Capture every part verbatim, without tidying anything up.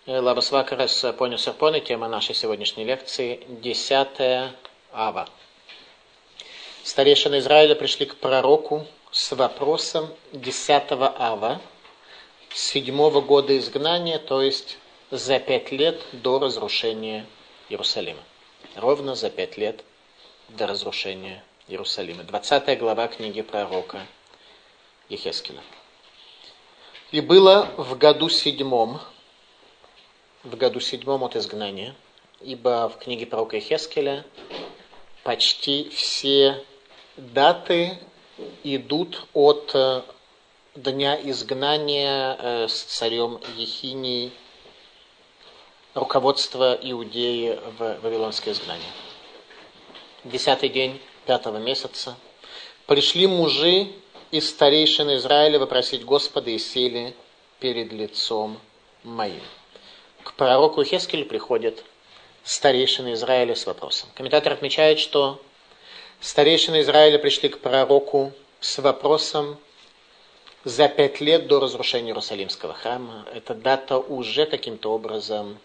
Лабас вакарас, понял сарпоны, тема нашей сегодняшней лекции десятая ава. Старейшины Израиля пришли к пророку с вопросом десятого ава, седьмого года изгнания, то есть за пять лет до разрушения Иерусалима. Ровно за пять лет до разрушения Иерусалима. двадцатая глава книги пророка Йехескеля. И было в году седьмом, в году седьмом от изгнания, ибо в книге пророка Йехескеля почти все даты идут от дня изгнания с царем Ехинией, руководства Иудеи в вавилонское изгнание. Десятый день пятого месяца пришли мужи из старейшин Израиля вопросить Господа и сели перед лицом моим. К пророку Йехескелю приходят старейшины Израиля с вопросом. Комментатор отмечает, что старейшины Израиля пришли к пророку с вопросом за пять лет до разрушения Иерусалимского храма. Эта дата уже каким-то образом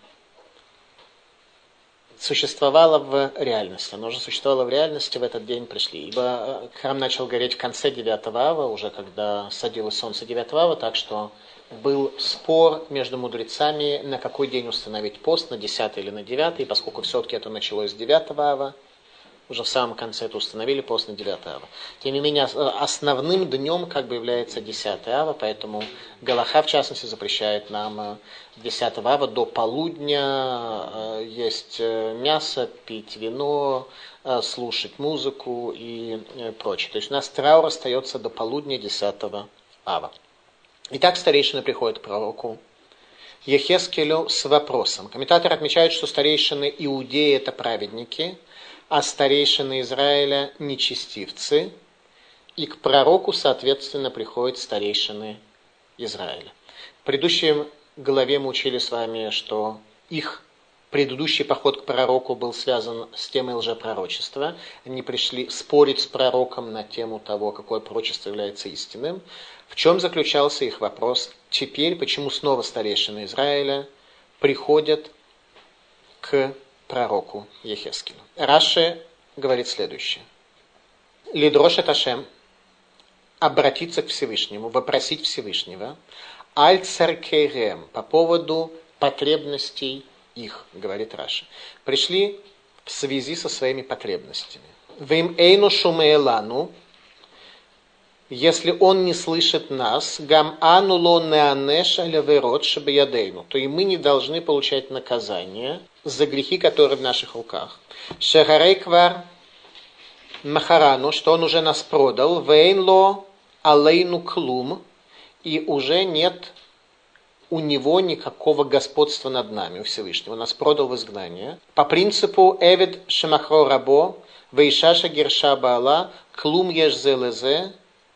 существовала в реальности. Она уже существовала в реальности, в этот день пришли. Ибо храм начал гореть в конце девятого ава, уже когда садилось солнце девятого ава, так что был спор между мудрецами, на какой день установить пост, на десятый или на девятый. И поскольку все-таки это началось с девятого ава, уже в самом конце это установили пост на девятое ава. Тем не менее, основным днем как бы является десятое ава, поэтому Галаха, в частности, запрещает нам десятого ава до полудня есть мясо, пить вино, слушать музыку и прочее. То есть у нас траур остается до полудня десятого ава. Итак, старейшины приходят к пророку Йехескелю с вопросом. Комментаторы отмечают, что старейшины Иудеи – это праведники, а старейшины Израиля – нечестивцы, и к пророку, соответственно, приходят старейшины Израиля. В предыдущей главе мы учили с вами, что их предыдущий поход к пророку был связан с темой лжепророчества. Они пришли спорить с пророком на тему того, какое пророчество является истинным. В чем заключался их вопрос? Теперь, почему снова старейшины Израиля приходят к пророку Йехескелю? Раши говорит следующее. Лидрошет Ашем, обратиться к Всевышнему, вопросить Всевышнего, аль царкерем, по поводу потребностей их, говорит Раши. Пришли в связи со своими потребностями. Вим эйну шумеэлану, если он не слышит нас, гам ануло неанеша леверот шабиядейну, то и мы не должны получать наказание за грехи, которые в наших руках. Шегарей квар махарану, что он уже нас продал, вейнло алейну клум, и уже нет у него никакого господства над нами, у Всевышнего. Он нас продал в изгнание. По принципу эвид шемахро рабо, вейшаша герша баала, клум еш зелезе,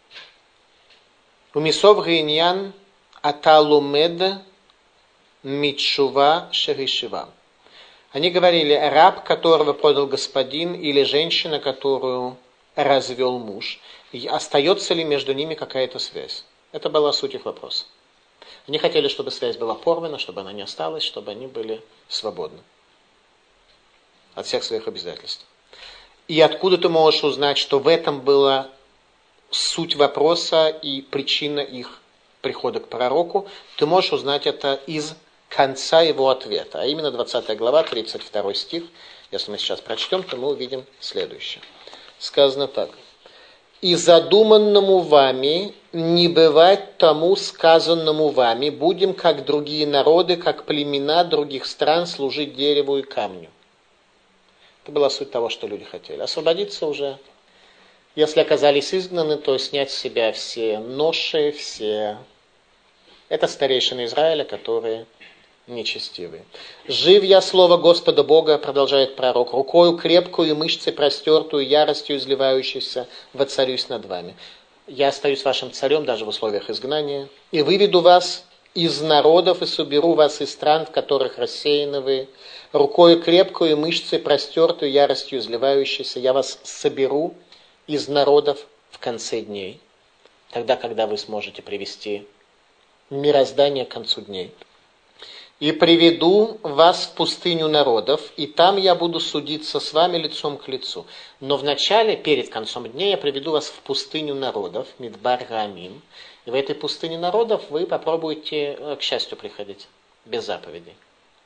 умисов гейньян аталумед митшува шеришива. Они говорили, раб, которого продал господин, или женщина, которую развел муж, остается ли между ними какая-то связь? Это была суть их вопроса. Они хотели, чтобы связь была порвана, чтобы она не осталась, чтобы они были свободны от всех своих обязательств. И откуда ты можешь узнать, что в этом была суть вопроса и причина их прихода к пророку? Ты можешь узнать это из конца его ответа, а именно двадцатая глава, тридцать второй стих. Если мы сейчас прочтем, то мы увидим следующее. Сказано так. «И задуманному вами не бывать тому сказанному вами, будем, как другие народы, как племена других стран, служить дереву и камню». Это была суть того, что люди хотели. Освободиться уже. Если оказались изгнаны, то снять с себя все ноши, все... Это старейшины Израиля, которые нечестивые. «Жив я слово Господа Бога», продолжает пророк, «рукою крепкую и мышцей простертую, яростью изливающейся, воцарюсь над вами. Я остаюсь вашим царем даже в условиях изгнания, и выведу вас из народов и соберу вас из стран, в которых рассеяны вы. Рукою крепкую и мышцей простертую, яростью изливающейся, я вас соберу из народов в конце дней, тогда, когда вы сможете привести мироздание к концу дней. и приведу вас в пустыню народов, и там я буду судиться с вами лицом к лицу. Но вначале, перед концом дня, я приведу вас в пустыню народов, Мидбар Гаамим, и в этой пустыне народов вы попробуете к счастью приходить, без заповедей.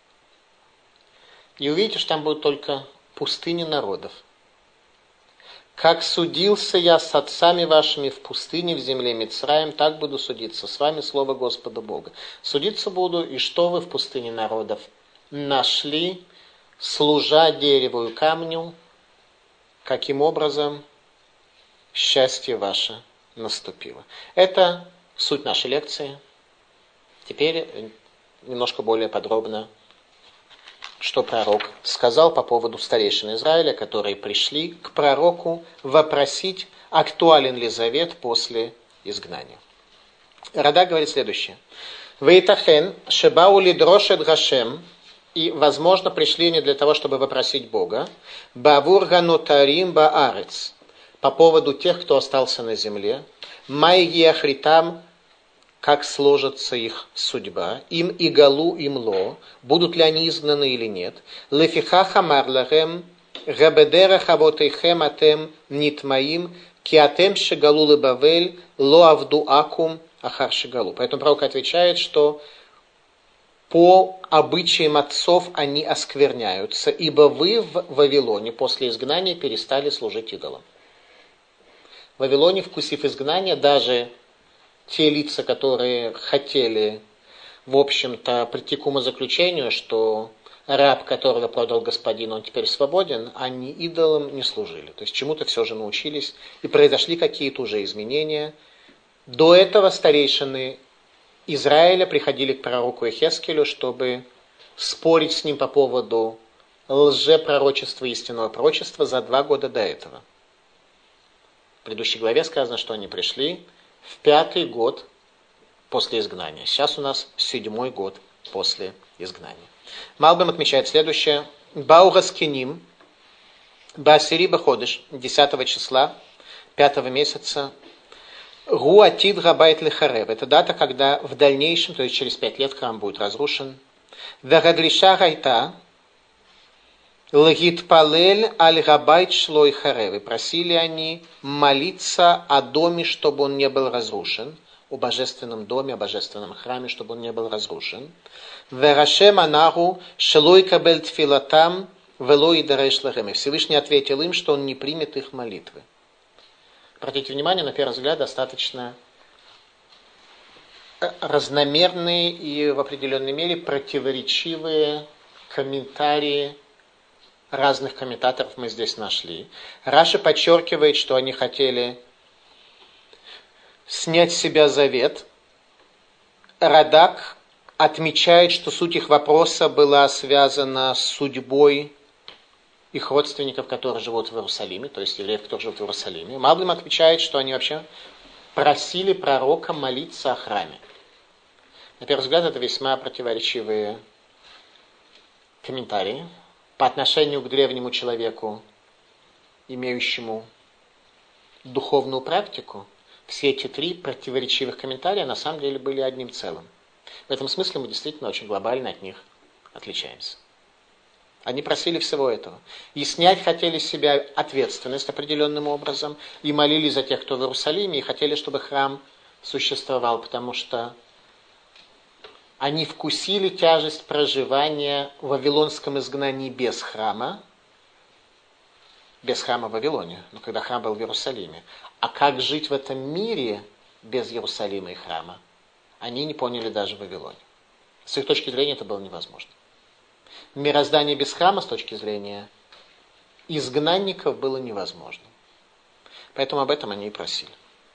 И увидите, что там будет только пустыня народов. Как судился я с отцами вашими в пустыне, в земле Мицраим, так буду судиться с вами, слово Господа Бога. Судиться буду, и что вы в пустыне народов нашли, служа дереву и камню, каким образом счастье ваше наступило. Это суть нашей лекции. Теперь немножко более подробно, что пророк сказал по поводу старейшин Израиля, которые пришли к пророку вопросить, актуален ли завет после изгнания. Радак говорит следующее. «Вейтахен шебау лидрошет гашем», и, возможно, пришли они для того, чтобы вопросить Бога, «бавур ганутарим баарец», по поводу тех, кто остался на земле, «майги ахритам», как сложится их судьба, им и галу им ло, будут ли они изгнаны или нет. Лефиха хамар лахем, габедера хавотейхем атем нитмаим, киатем шегалу лебавель, ло авду акум ахар шегалу. Поэтому пророк отвечает, что по обычаям отцов они оскверняются, ибо вы в Вавилоне после изгнания перестали служить идолам. В Вавилоне, вкусив изгнания, даже те лица, которые хотели, в общем-то, прийти к умозаключению, что раб, которого продал господин, он теперь свободен, они идолам не служили. То есть чему-то все же научились, и произошли какие-то уже изменения. До этого старейшины Израиля приходили к пророку Эхескелю, чтобы спорить с ним по поводу лжепророчества и истинного пророчества за два года до этого. В предыдущей главе сказано, что они пришли в пятый год после изгнания. Сейчас у нас седьмой год после изгнания. Малбим отмечает следующее. Баугаскиним, Басири Баходыш, десятого числа, пятого месяца, Гуатид Габайт Лехарев. Это дата, когда в дальнейшем, то есть через пять лет, храм будет разрушен. Вегадлиша Гайта, Лагит Палель Аль Габайт Шлой Харев. И просили они молиться о доме, чтобы он не был разрушен, о божественном доме, о божественном храме, чтобы он не был разрушен. Верашем Анаху Шлой Кабель Тфилатам Велой Дареш Лахем. И Всевышний ответил им, что он не примет их молитвы. Обратите внимание, на первый взгляд, достаточно разномерные и в определенной мере противоречивые комментарии разных комментаторов мы здесь нашли. Раши подчеркивает, что они хотели снять с себя завет. Радак отмечает, что суть их вопроса была связана с судьбой их родственников, которые живут в Иерусалиме, то есть евреев, которые живут в Иерусалиме. Малбим отвечает, что они вообще просили пророка молиться о храме. На первый взгляд, это весьма противоречивые комментарии по отношению к древнему человеку, имеющему духовную практику. Все эти три противоречивых комментария на самом деле были одним целым. В этом смысле мы действительно очень глобально от них отличаемся. Они просили всего этого. И снять хотели с себя ответственность определенным образом, и молились за тех, кто в Иерусалиме, и хотели, чтобы храм существовал, потому что они вкусили тяжесть проживания в вавилонском изгнании без храма, без храма в Вавилоне, но когда храм был в Иерусалиме. А как жить в этом мире без Иерусалима и храма, они не поняли даже в Вавилоне. С их точки зрения это было невозможно. Мироздание без храма, с точки зрения изгнанников, было невозможно. Поэтому об этом они и просили.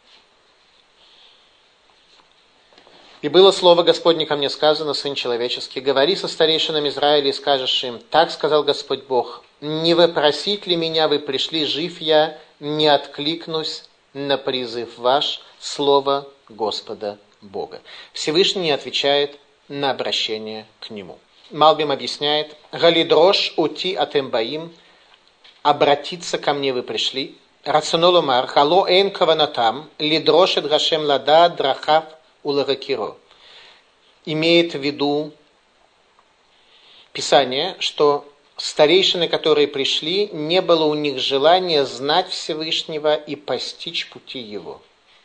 «И было слово Господне ко мне сказано, Сын человеческий, говори со старейшинами Израиля и скажешь им, так сказал Господь Бог, не вопросить ли меня вы пришли, жив я, не откликнусь на призыв ваш, слово Господа Бога». Всевышний не отвечает на обращение к нему. Малбим объясняет, «Галидрош ути атембаим», «обратиться ко мне вы пришли». «Рацунолумар, хало эйн каванатам, лидрошет гашем лада драхав улагакиро». Имеет в виду Писание, что старейшины, которые пришли, не было у них желания знать Всевышнего и постичь пути Его.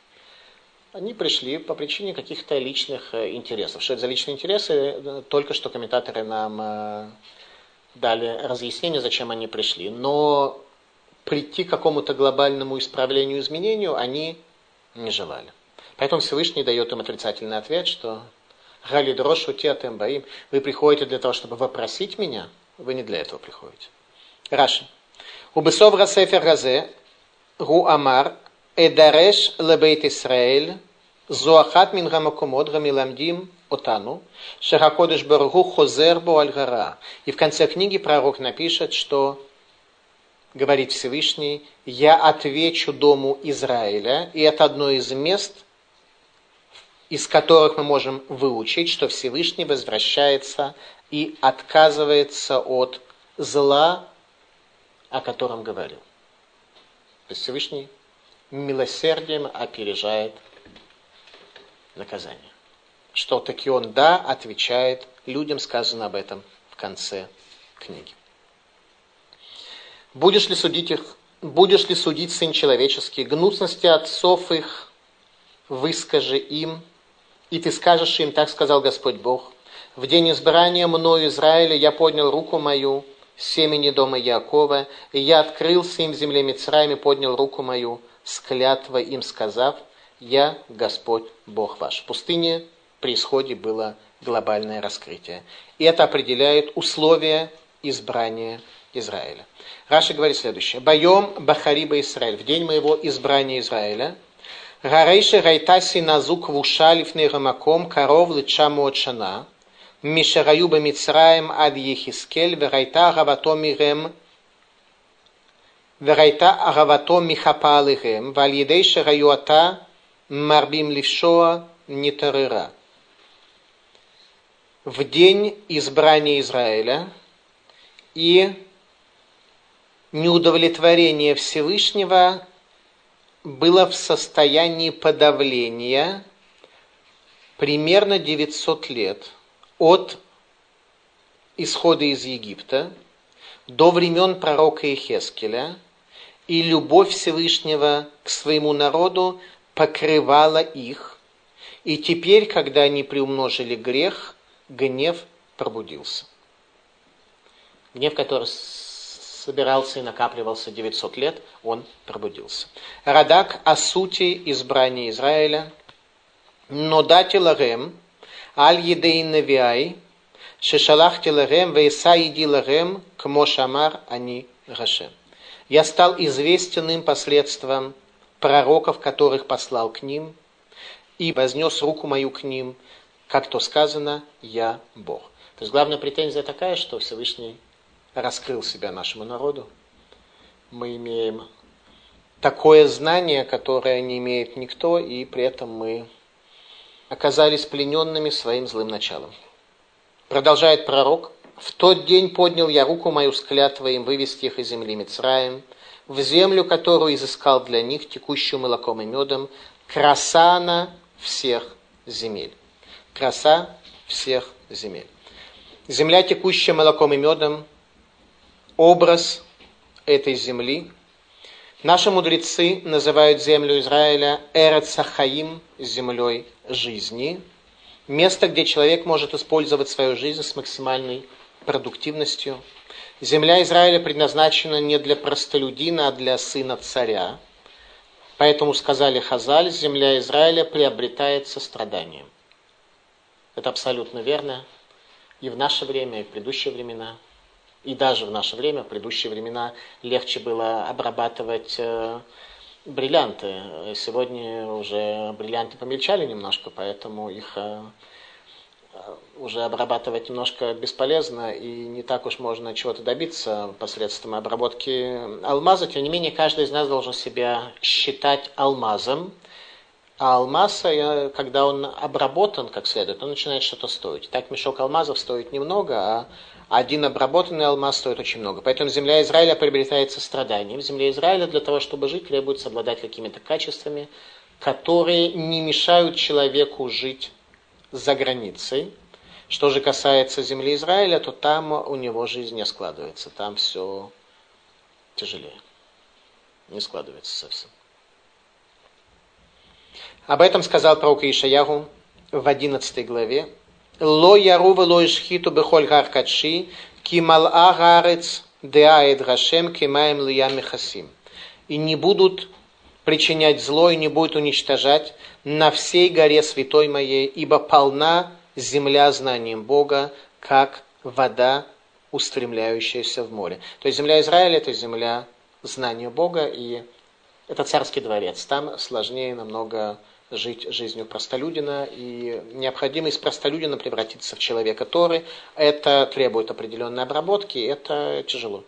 Они пришли по причине каких-то личных интересов. Что это за личные интересы? Только что комментаторы нам дали разъяснение, зачем они пришли. Но прийти к какому-то глобальному исправлению, изменению они не желали. Поэтому Всевышний дает им отрицательный ответ, что «Галидрошу тиатем баим» вы приходите для того, чтобы вопросить меня, вы не для этого приходите. Раши. Убесов расефер разе гу амар эдареш лебейт Исраэль зоахат мин гамакумот гамиламдим отану шахакодыш баргу хозер бо аль-гара. И в конце книги пророк напишет, что говорит Всевышний, я отвечу дому Израиля, и это одно из мест, из которых мы можем выучить, что Всевышний возвращается и отказывается от зла, о котором говорил. То есть Всевышний милосердием опережает наказание. Что таки он, да, отвечает людям, сказано об этом в конце книги. Будешь ли судить их, будешь ли судить, сын человеческий, гнусности отцов их, выскажи им, и ты скажешь им, так сказал Господь Бог, в день избрания мною Израиля я поднял руку мою, семени дома Яакова, и я открылся им в земле Мицраим и поднял руку мою, с клятвой им сказав, я Господь Бог ваш. В пустыне при исходе было глобальное раскрытие. И это определяет условия избрания Израиля. Раши говорит следующее. Байом бахариба Израиль. В день моего избрания Израиля. Гарейше райтаси назук вушалиф нейрамаком коров лычаму от шана. Мишараю ба Мицраим ад Ехискель. Верайта агавато мирем. Верайта агавато михапа алихем. Вальедей шараю ата марбим лившоа нитарыра. В день избрания Израиля и неудовлетворение Всевышнего было в состоянии подавления примерно девятьсот лет от исхода из Египта до времен пророка Иехескеля, и любовь Всевышнего к своему народу покрывала их, и теперь, когда они приумножили грех, гнев пробудился. Гнев, который собирался и накапливался девятьсот лет, он пробудился. Радак о сути избрания Израиля. Нодати лагем, аль едей навиай, шешалахти лагем, вейса иди лагем, кмо шамар ани гашем. Я стал известен им посредством пророков, которых послал к ним, и вознес руку мою к ним, как то сказано, я Бог. То есть главная претензия такая, что Всевышний раскрыл себя нашему народу. Мы имеем такое знание, которое не имеет никто, и при этом мы оказались плененными своим злым началом. Продолжает пророк. В тот день поднял я руку мою с клятвой им вывести их из земли Мицраим, в землю, которую изыскал для них, текущую молоком и медом, краса на всех земель. Краса всех земель. Земля, текущая молоком и медом, образ этой земли. Наши мудрецы называют землю Израиля Эрец Хаим, землей жизни. Место, где человек может использовать свою жизнь с максимальной продуктивностью. Земля Израиля предназначена не для простолюдина, а для сына царя. Поэтому сказали Хазаль, земля Израиля приобретает сострадание. Это абсолютно верно. И в наше время, и в предыдущие времена. И даже в наше время, в предыдущие времена, легче было обрабатывать э, бриллианты. Сегодня уже бриллианты помельчали немножко, поэтому их э, уже обрабатывать немножко бесполезно, и не так уж можно чего-то добиться посредством обработки алмаза. Тем не менее, каждый из нас должен себя считать алмазом. А алмаз, когда он обработан как следует, он начинает что-то стоить. Так мешок алмазов стоит немного, а один обработанный алмаз стоит очень много. Поэтому земля Израиля приобретает сострадание. В земле Израиля для того, чтобы жить, требуется обладать какими-то качествами, которые не мешают человеку жить за границей. Что же касается земли Израиля, то там у него жизнь не складывается, там все тяжелее, не складывается совсем. Об этом сказал пророк Ишаяху в одиннадцатой главе. «Ло ярува ло ишхиту бехоль гар кадши, ки мал'a гарец деаэд гашем кемаем лия мехасим». И не будут причинять зло, и не будут уничтожать на всей горе святой моей, ибо полна земля знанием Бога, как вода, устремляющаяся в море. То есть земля Израиля – это земля знания Бога, и это царский дворец. Там сложнее намного жить жизнью простолюдина, и необходимо из простолюдина превратиться в человека Торы. Это требует определенной обработки, и это тяжело.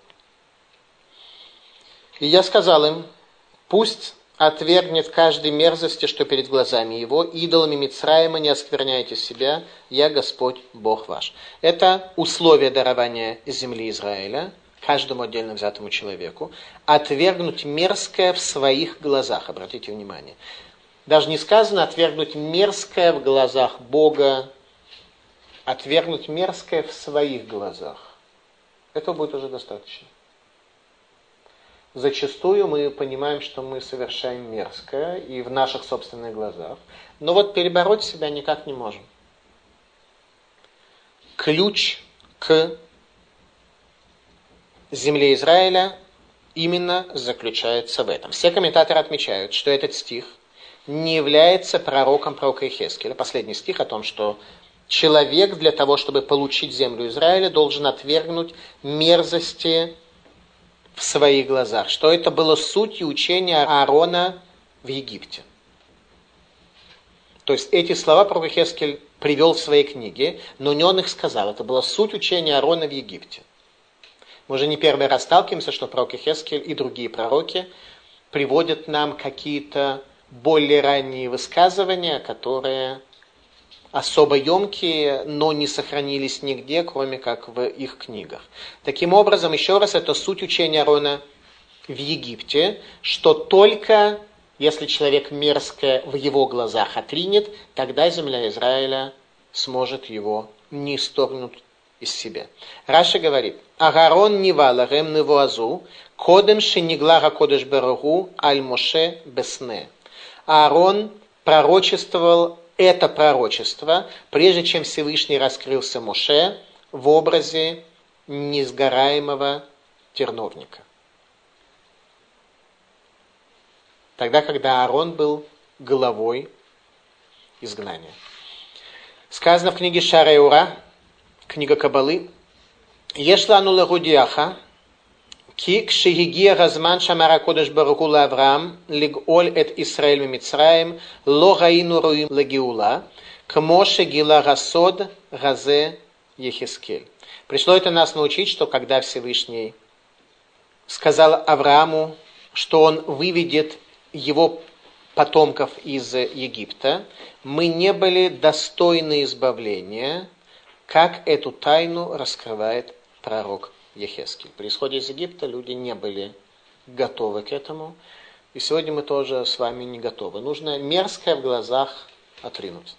И я сказал им, пусть отвергнет каждой мерзости, что перед глазами его, идолами Мицраима не оскверняйте себя, я Господь Бог ваш. Это условие дарования земли Израиля каждому отдельно взятому человеку. Отвергнуть мерзкое в своих глазах, обратите внимание. Даже не сказано отвергнуть мерзкое в глазах Бога, отвергнуть мерзкое в своих глазах. Этого будет уже достаточно. Зачастую мы понимаем, что мы совершаем мерзкое и в наших собственных глазах, но вот перебороть себя никак не можем. Ключ к земле Израиля именно заключается в этом. Все комментаторы отмечают, что этот стих не является пророком пророка Иехескеля. Последний стих о том, что человек для того, чтобы получить землю Израиля, должен отвергнуть мерзости в своих глазах. Что это было сутью учения Аарона в Египте. То есть эти слова пророк Иехескель привел в своей книге, но не он их сказал. Это была суть учения Аарона в Египте. Мы уже не первый раз сталкиваемся, что пророк Иехескель и другие пророки приводят нам какие-то более ранние высказывания, которые особо емкие, но не сохранились нигде, кроме как в их книгах. Таким образом, еще раз, это суть учения Аарона в Египте, что только если человек мерзкое в его глазах отринет, тогда земля Израиля сможет его не исторгнуть из себя. Раши говорит, «Агарон ниваларем невуазу, кодем шиниглара кодеш беругу аль моше бесне». Аарон пророчествовал это пророчество, прежде чем Всевышний раскрылся Моше в образе несгораемого терновника. Тогда, когда Аарон был главой изгнания. Сказано в книге Шаарей Ора, книга Кабалы, «Ешлану легудиаха, ки кшигигия газман шамара кодеш баруху лавраам лиголь эт Исраэль мимицраем ло гаину руим легиула кмоше гила гасод газе Ехескель». Пришло это нас научить, что когда Всевышний сказал Аврааму, что он выведет его потомков из Египта, мы не были достойны избавления, как эту тайну раскрывает пророк Ехескель. При исходе из Египта люди не были готовы к этому, и сегодня мы тоже с вами не готовы. Нужно мерзкое в глазах отринуть.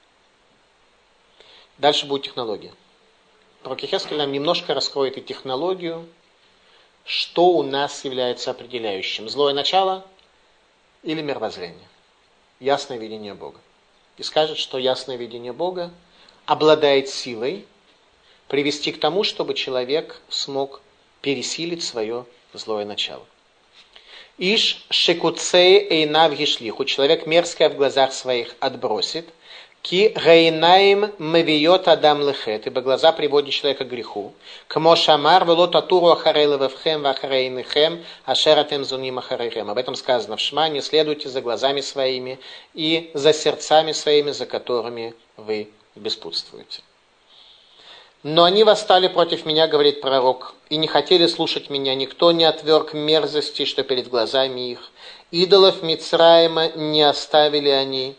Дальше будет технология. Пророк Ехескель нам немножко раскроет и технологию, что у нас является определяющим. Злое начало или мировоззрение. Ясное видение Бога. И скажет, что ясное видение Бога обладает силой привести к тому, чтобы человек смог пересилить свое злое начало. Иш шекуцей эйнав ешлиху. Человек мерзкое в глазах своих отбросит. Ки гейнаим мавиот адам лехет. Ибо глаза приводят человека к греху. Кмо шамар вело татуру ахарей левевхем вахарейнихем ашератем зуним ахарейхем. Об этом сказано в Шма. Не следуйте за глазами своими и за сердцами своими, за которыми вы беспутствуете. Но они восстали против меня, говорит пророк, и не хотели слушать меня. Никто не отверг мерзости, что перед глазами их. Идолов Мицраима не оставили они.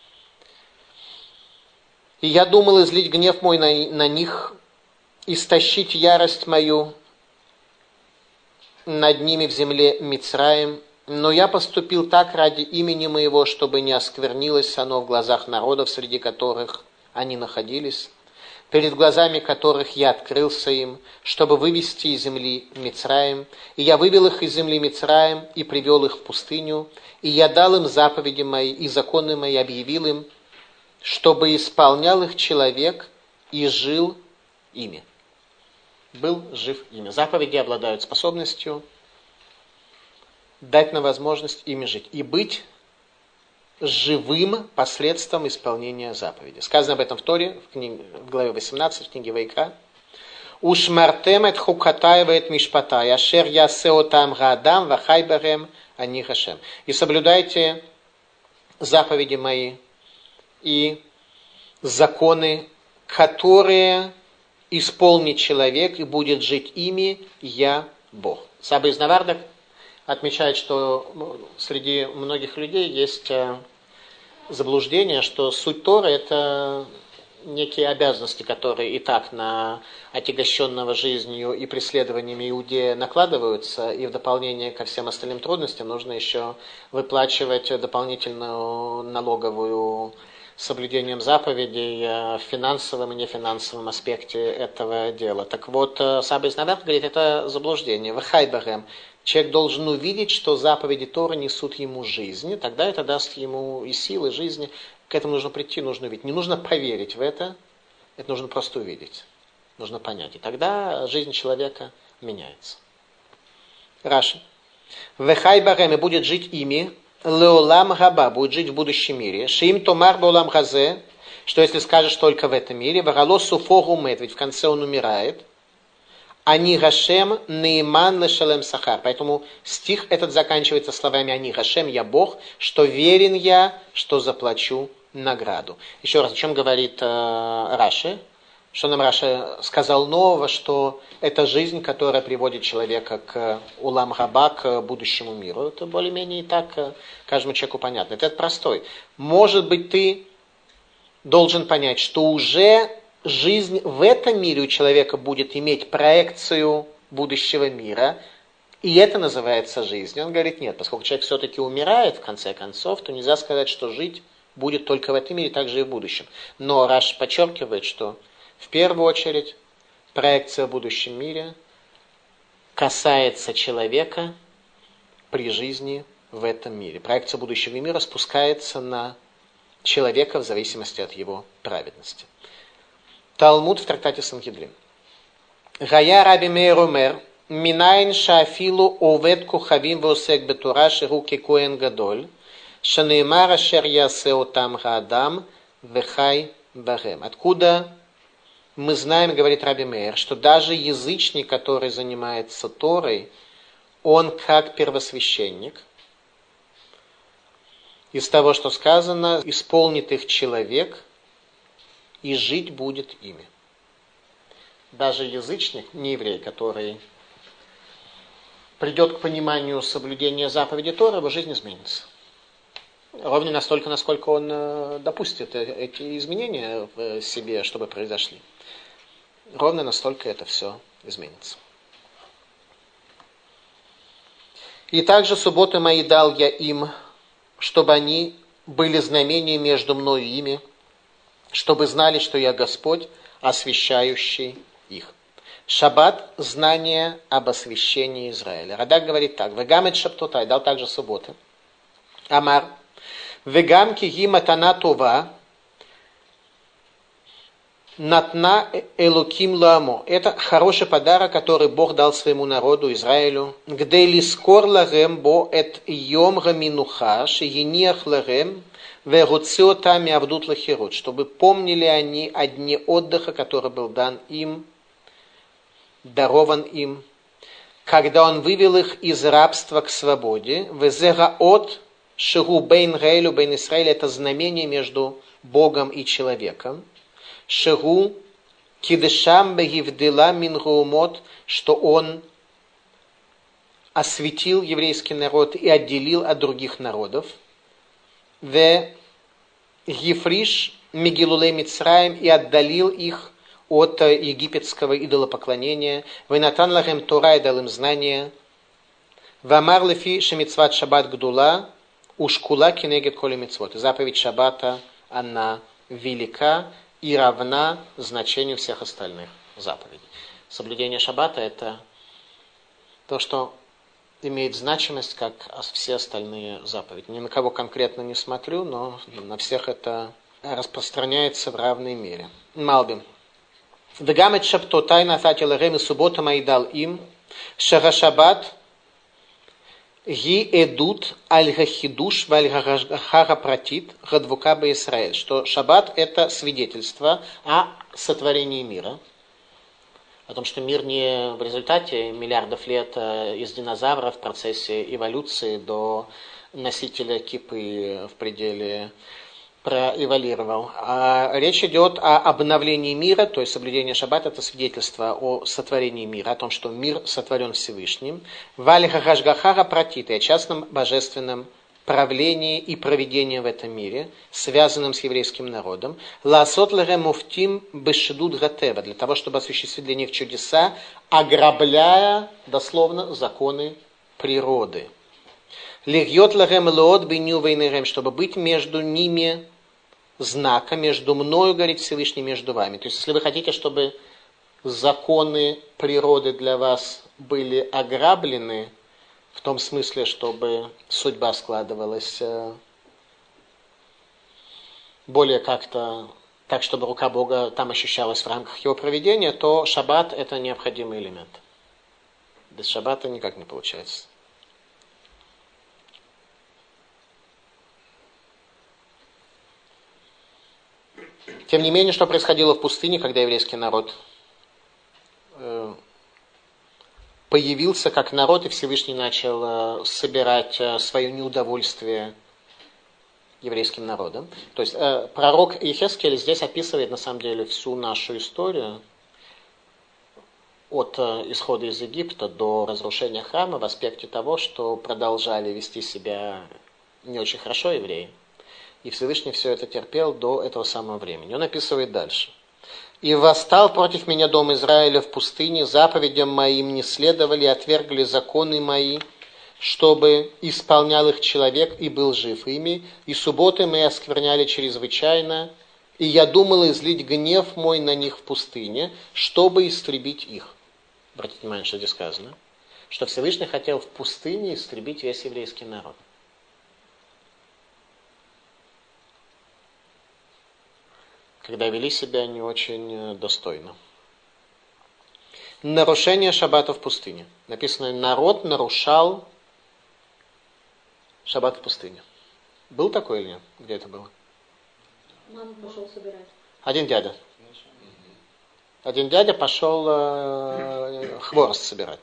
И я думал излить гнев мой на, на них, истощить ярость мою над ними в земле Мицраим. Но я поступил так ради имени моего, чтобы не осквернилось оно в глазах народов, среди которых они находились. перед глазами которых я открылся им, чтобы вывести из земли Мицраим. И я вывел их из земли Мицраим и привел их в пустыню. И я дал им заповеди мои и законы мои, объявил им, чтобы исполнял их человек и жил ими. Был жив ими. Заповеди обладают способностью дать нам возможность ими жить и быть живым посредством исполнения заповеди. Сказано об этом в Торе, в, книге, в главе восемнадцать, в книге Вайкра. «Ушмартем эт хукатай вэт мишпатай, ашер ясео там гаадам вахай барем ани хашем». И соблюдайте заповеди мои и законы, которые исполнит человек и будет жить ими, я Бог. Саба из Навардак отмечает, что среди многих людей есть заблуждение, что суть Торы – это некие обязанности, которые и так на отягощенного жизнью и преследованиями иудея накладываются, и в дополнение ко всем остальным трудностям нужно еще выплачивать дополнительную налоговую соблюдением заповедей в финансовом и нефинансовом аспекте этого дела. Так вот, Саба из Навардак говорит, это заблуждение. Вахай барем. Человек должен увидеть, что заповеди Торы несут ему жизнь, тогда это даст ему и силы жизни. К этому нужно прийти, нужно увидеть. Не нужно поверить в это, это нужно просто увидеть, нужно понять. И тогда жизнь человека меняется. Раши. Вехай барем, и будет жить ими, леолам габа, будет жить в будущем мире. Шиим томар беолам газе, что если скажешь только в этом мире, варало суфогу мет, ведь в конце он умирает. Ани Гашем нейман лешалем сахар. Поэтому стих этот заканчивается словами Ани Гашем, я Бог, что верен я, что заплачу награду. Еще раз, о чем говорит э, Раши? Что нам Раши сказал нового, что это жизнь, которая приводит человека к улам габа, к будущему миру. Это более-менее и так каждому человеку понятно. Это простой. Может быть, ты должен понять, что уже жизнь в этом мире у человека будет иметь проекцию будущего мира, и это называется жизнью. Он говорит, нет, поскольку человек все-таки умирает в конце концов, то нельзя сказать, что жить будет только в этом мире, так же и в будущем. Но Раш подчеркивает, что в первую очередь проекция в будущем мире касается человека при жизни в этом мире. Проекция будущего мира спускается на человека в зависимости от его праведности. Талмуд в трактате Сангедрин. Гая Раби Меир омер, минайн шафилу овед кухавим восек бетура шируки коэн гадоль, шанеймар ашер ясео там гаадам вехай барем. Откуда мы знаем, говорит Раби Меир, что даже язычник, который занимается Торой, он как первосвященник. Из того, что сказано, исполнит их человек, и жить будет ими. Даже язычник, не еврей, который придет к пониманию соблюдения заповеди Торы, его жизнь изменится. Ровно настолько, насколько он допустит эти изменения в себе, чтобы произошли. Ровно настолько это все изменится. И также субботы мои дал я им, чтобы они были знамением между мною и ими, чтобы знали, что я Господь, освящающий их. Шаббат – знание об освящении Израиля. Радак говорит так. Вегамет шаптотай, дал также субботы. Амар. Вегам киги матана това, натна элуким ламо. Это хороший подарок, который Бог дал своему народу, Израилю. Где лискор лагем бо эт йом гаминуха, шеениах лагем, чтобы помнили они о дне отдыха, который был дан им, дарован им, когда он вывел их из рабства к свободе. Везегаот шигу бейн гейлю бейн Исраиль, это знамение между Богом и человеком. Шигу кидешам бегивдела мин гуумот, что он осветил еврейский народ и отделил от других народов. В Ефриш Мегилулей Мицраим, и отдалил их от египетского идолопоклонения. Венатан лахем Тора, и дал им знания. Вамар лефи шемицват шаббат гдула, ушкула кенегет коли мицвот. Заповедь шаббата, она велика и равна значению всех остальных заповедей. Соблюдение шаббата – это то, что имеет значимость, как все остальные заповеди. Ни на кого конкретно не смотрю, но на всех это распространяется в равной мере. Малбим. Вегамет шаптотай натати ларем и суббота маидал им шара шаббат ги эдут аль-гахидуш валь-гахара-пратит гадвука бе-Исраэль, что шаббат – это свидетельство о сотворении мира, о том, что мир не в результате миллиардов лет из динозавров в процессе эволюции до носителя кипы в пределе проэволюировал. А речь идет о обновлении мира, то есть соблюдение шаббата – это свидетельство о сотворении мира, о том, что мир сотворен Всевышним. Валь-гахашгахара пратит, и о частном божественном правлении и проведении в этом мире, связанном с еврейским народом. Лаасот лэгэ муфтим бешедуд гатева, для того, чтобы осуществить для них чудеса, ограбляя, дословно, законы природы. Легьот лэгэм лоот беню вейнэрэм, чтобы быть между ними знака, между мною, говорит Всевышний, между вами. То есть, если вы хотите, чтобы законы природы для вас были ограблены, в том смысле, чтобы судьба складывалась более как-то так, чтобы рука Бога там ощущалась в рамках его проведения, то шаббат – это необходимый элемент. Без шаббата никак не получается. Тем не менее, что происходило в пустыне, когда еврейский народ э, появился как народ, и Всевышний начал э, собирать э, свое неудовольствие еврейским народом. То есть э, пророк Иехескель здесь описывает на самом деле всю нашу историю от э, исхода из Египта до разрушения храма в аспекте того, что продолжали вести себя не очень хорошо евреи. И Всевышний все это терпел до этого самого времени. Он описывает дальше. «И восстал против меня дом Израиля в пустыне, заповедям моим не следовали, отвергли законы мои, чтобы исполнял их человек и был жив ими, и субботы мои оскверняли чрезвычайно, и я думал излить гнев мой на них в пустыне, чтобы истребить их». Обратите внимание, что здесь сказано. Что Всевышний хотел в пустыне истребить весь еврейский народ. Когда вели себя не очень достойно. Нарушение шаббата в пустыне. Написано, народ нарушал шаббат в пустыне. Был такой или нет? Где это было? Мама пошел собирать. Один дядя. Один дядя пошел э, хворост собирать.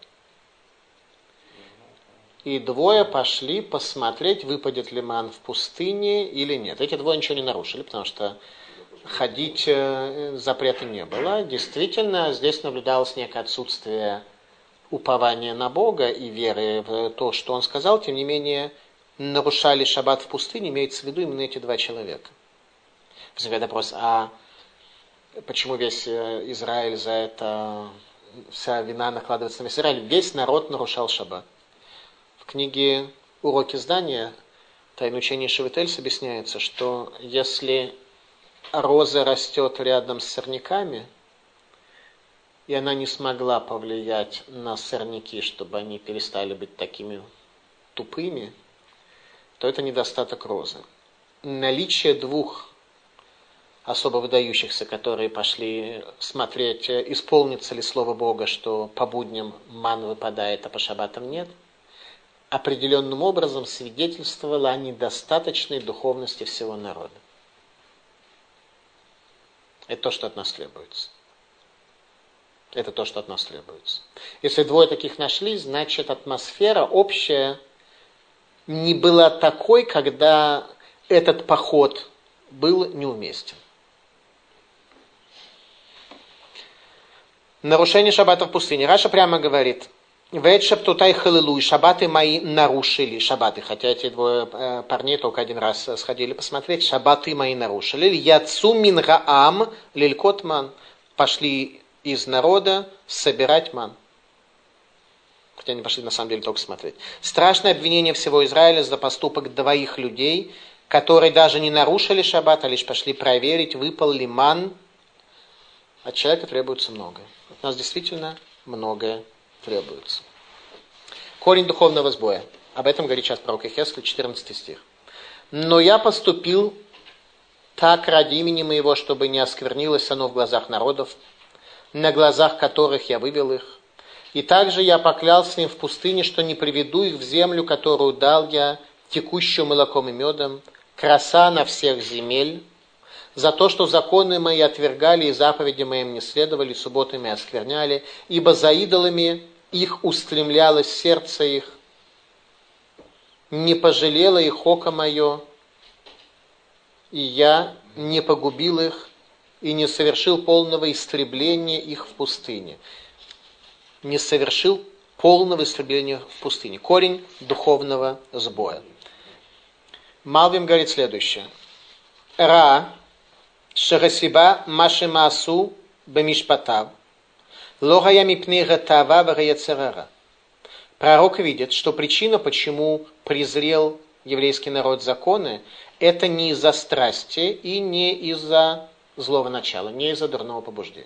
И двое пошли посмотреть, выпадет ли ман в пустыне или нет. Эти двое ничего не нарушили, потому что ходить запрета не было. Действительно, здесь наблюдалось некое отсутствие упования на Бога и веры в то, что Он сказал. Тем не менее, нарушали шаббат в пустыне, имеется в виду именно эти два человека. Возникает вопрос, а почему весь Израиль за это, вся вина накладывается на весь Израиль? Весь народ нарушал шаббат. В книге «Уроки здания» Тайное учение Шивитель объясняется, что если роза растет рядом с сорняками, и она не смогла повлиять на сорняки, чтобы они перестали быть такими тупыми, то это недостаток розы. Наличие двух особо выдающихся, которые пошли смотреть, исполнится ли слово Бога, что по будням ман выпадает, а по шаббатам нет, определенным образом свидетельствовало о недостаточной духовности всего народа. Это то, что от нас требуется. Это то, что от нас требуется. Если двое таких нашли, значит атмосфера общая не была такой, когда этот поход был неуместен. Нарушение шаббата в пустыне. Раша прямо говорит: «Вэт шаптутай халилуй, шаббаты мои нарушили». Шаббаты, хотя эти двое э, парней только один раз сходили посмотреть, шаббаты мои нарушили. «Яцу мин раам лилькот ман». Пошли из народа собирать ман. Хотя они пошли на самом деле только смотреть. Страшное обвинение всего Израиля за поступок двоих людей, которые даже не нарушили шаббат, а лишь пошли проверить, выпал ли ман От человека требуется многое. От нас действительно многое требуется. Корень духовного сбоя. Об этом говорит сейчас пророк Иезекииль, четырнадцатый стих. «Но я поступил так ради имени моего, чтобы не осквернилось оно в глазах народов, на глазах которых я вывел их. И также я поклялся им в пустыне, что не приведу их в землю, которую дал я, текущую молоком и медом, краса на всех земель, за то, что законы мои отвергали и заповеди моим не следовали, субботы мои оскверняли, ибо за идолами их устремлялось сердце их, не пожалело их око мое, и я не погубил их и не совершил полного истребления их в пустыне». Не совершил полного истребления в пустыне. Корень духовного сбоя. Малбим говорит следующее. Ра шагасиба машимасу бемишпатав логая мипней гатава вараяцерара. Пророк видит, что причина, почему презрел еврейский народ законы, это не из-за страсти и не из-за злого начала, не из-за дурного побуждения.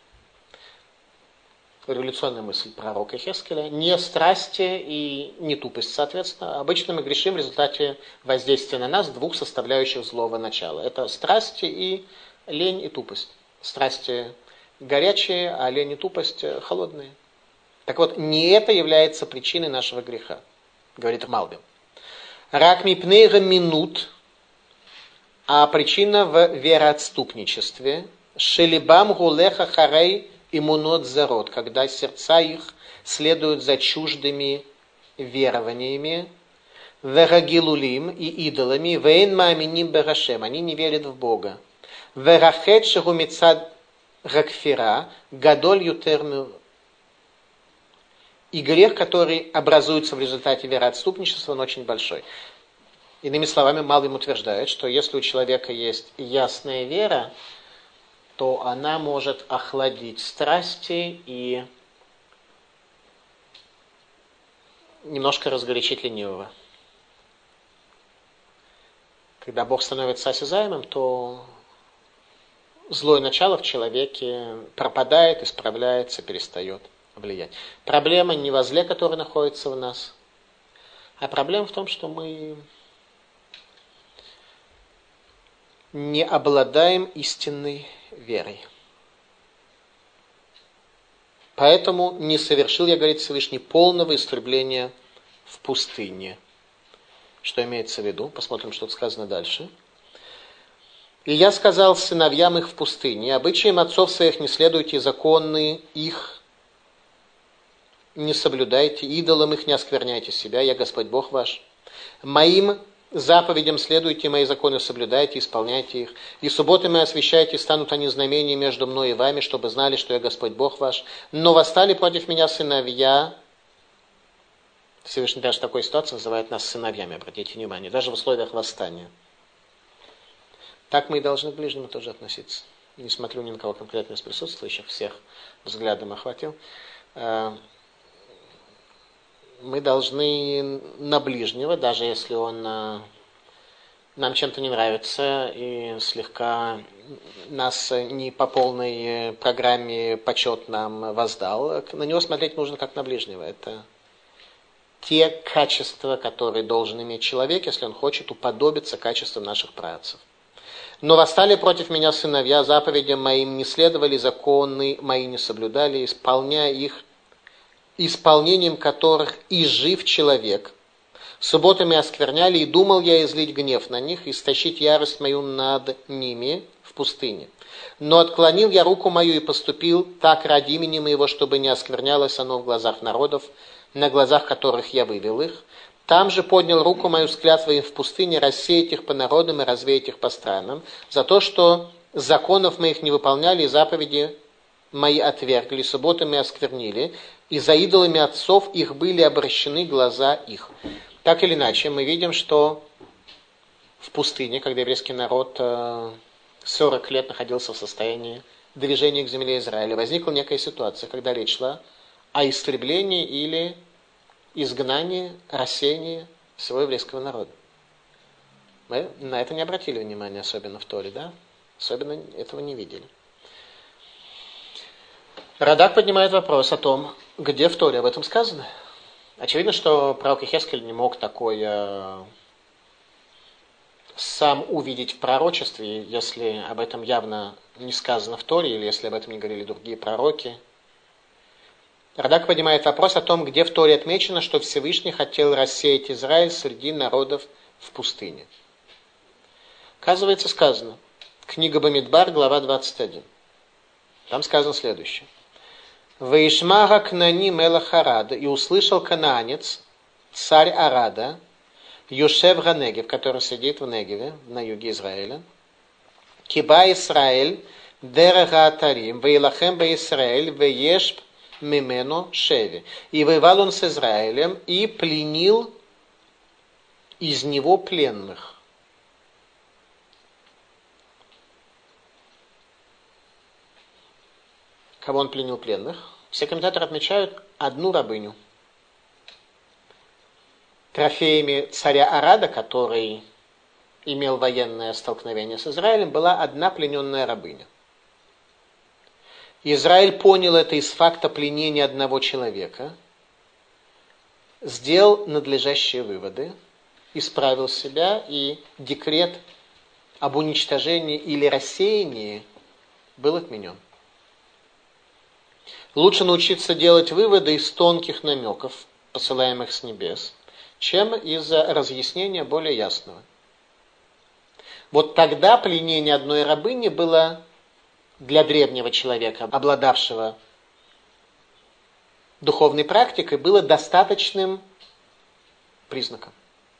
Революционная мысль пророка Иезекииля. Не страсти и не тупость, соответственно. Обычно мы грешим в результате воздействия на нас двух составляющих злого начала. Это страсти и лень и тупость. Страсти горячие, а лень и тупость холодные. Так вот, не это является причиной нашего греха, говорит Малбим. Рак мипнейга минут, а причина в вероотступничестве. Шелибам гулеха харей имунот зарод, когда сердца их следуют за чуждыми верованиями, верагилулим и идолами, вейн мааминим берашем, они не верят в Бога. Верахет шагумицад ракфира, гадоль ютермю. И грех, который образуется в результате вероотступничества, он очень большой. Иными словами, Малбим утверждает, что если у человека есть ясная вера, то она может охладить страсти и немножко разгорячить ленивого. Когда Бог становится осязаемым, то злое начало в человеке пропадает, исправляется, перестает влиять. Проблема не во зле, которое находится в нас, а проблема в том, что мы не обладаем истинной верой. Поэтому не совершил я, говорит Всевышний, полного истребления в пустыне. Что имеется в виду? Посмотрим, что сказано дальше. «И я сказал сыновьям их в пустыне, обычаям отцов своих не следуйте, законы их не соблюдайте, идолам их не оскверняйте себя, я Господь Бог ваш. Моим заповедям следуйте, мои законы соблюдайте, исполняйте их. И субботы мои освящайте, станут они знамением между мной и вами, чтобы знали, что я Господь Бог ваш. Но восстали против меня сыновья». Всевышний даже в такой ситуации называет нас сыновьями, обратите внимание, даже в условиях восстания. Так мы и должны к ближнему тоже относиться. Не смотрю ни на кого конкретно из присутствующих, всех взглядом охватил. Мы должны на ближнего, даже если он нам чем-то не нравится и слегка нас не по полной программе почет нам воздал, на него смотреть нужно как на ближнего. Это те качества, которые должен иметь человек, если он хочет уподобиться качествам наших праотцов. «Но восстали против меня сыновья, заповедям моим не следовали, законы мои не соблюдали, исполняя их, исполнением которых и жив человек. Субботами оскверняли, и думал я излить гнев на них, истощить ярость мою над ними в пустыне. Но отклонил я руку мою и поступил так ради имени моего, чтобы не осквернялось оно в глазах народов, на глазах которых я вывел их. Там же поднял руку мою с клятвой в пустыне, рассеять их по народам и развеять их по странам, за то, что законов моих не выполняли, и заповеди мои отвергли, субботами осквернили, и за идолами отцов их были обращены глаза их». Так или иначе, мы видим, что в пустыне, когда еврейский народ сорок лет находился в состоянии движения к земле Израиля, возникла некая ситуация, когда речь шла о истреблении или изгнании, рассеянии всего еврейского народа. Мы на это не обратили внимания, особенно в Торе, да? Особенно этого не видели. Радак поднимает вопрос о том, где в Торе об этом сказано. Очевидно, что пророк Ихескель не мог такое сам увидеть в пророчестве, если об этом явно не сказано в Торе, или если об этом не говорили другие пророки. Радак поднимает вопрос о том, где в Торе отмечено, что Всевышний хотел рассеять Израиль среди народов в пустыне. Оказывается, сказано. Книга Бамидбар, глава двадцать один. Там сказано следующее. «Ваишмага кнани мелах Арада, и услышал канаанец, царь Арада, Юшев Ганегев, который сидит в Негеве, на юге Израиля, Киба Исраэль, Дерега Атарим, Ваилахем ба Исраэль, Ваешб Мимено Шеви. И воевал он с Израилем и пленил из него пленных». Кого он пленил пленных? Все комментаторы отмечают одну рабыню. Трофеями царя Арада, который имел военное столкновение с Израилем, была одна плененная рабыня. Израиль понял это из факта пленения одного человека, сделал надлежащие выводы, исправил себя, и декрет об уничтожении или рассеянии был отменен. Лучше научиться делать выводы из тонких намеков, посылаемых с небес, чем из разъяснения более ясного. Вот тогда пленение одной рабыни было для древнего человека, обладавшего духовной практикой, было достаточным признаком.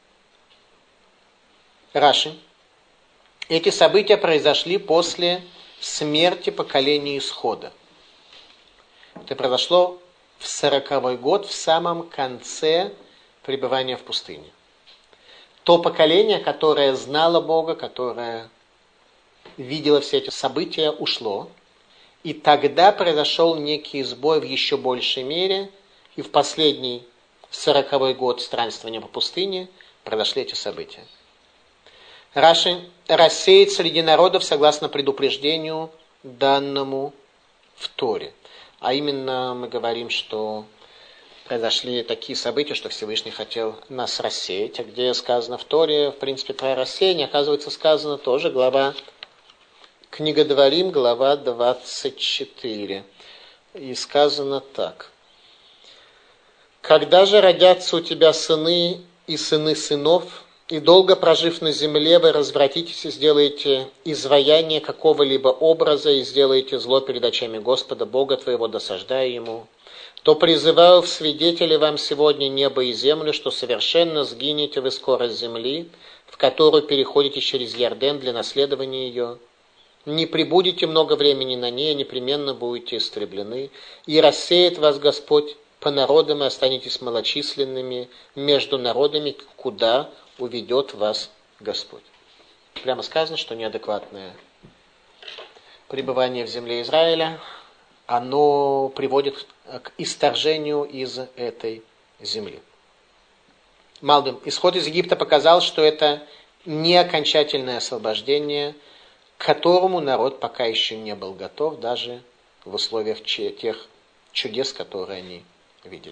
Раши. Эти события произошли после смерти поколения Исхода. Это произошло в сороковой год, в самом конце пребывания в пустыне. То поколение, которое знало Бога, которое видело все эти события, ушло. И тогда произошел некий сбой в еще большей мере. И в последний сороковой год странствования по пустыне произошли эти события. Раши рассеет среди народов согласно предупреждению, данному в Торе. А именно мы говорим, что произошли такие события, что Всевышний хотел нас рассеять. А где сказано в Торе, в принципе, про рассеяние, оказывается, сказано тоже глава, книга Дворим, глава двадцать четыре. И сказано так. «Когда же родятся у тебя сыны и сыны сынов, и долго прожив на земле, вы развратитесь и сделаете изваяние какого-либо образа, и сделаете зло перед очами Господа, Бога твоего, досаждая ему, то призываю в свидетели вам сегодня небо и землю, что совершенно сгинете вы скорость земли, в которую переходите через Ярден для наследования ее. Не пребудете много времени на ней, непременно будете истреблены, и рассеет вас Господь по народам, и останетесь малочисленными между народами, куда уведет вас Господь». Прямо сказано, что неадекватное пребывание в земле Израиля, оно приводит к исторжению из этой земли. Малдым. Исход из Египта показал, что это не окончательное освобождение, к которому народ пока еще не был готов, даже в условиях тех чудес, которые они видели.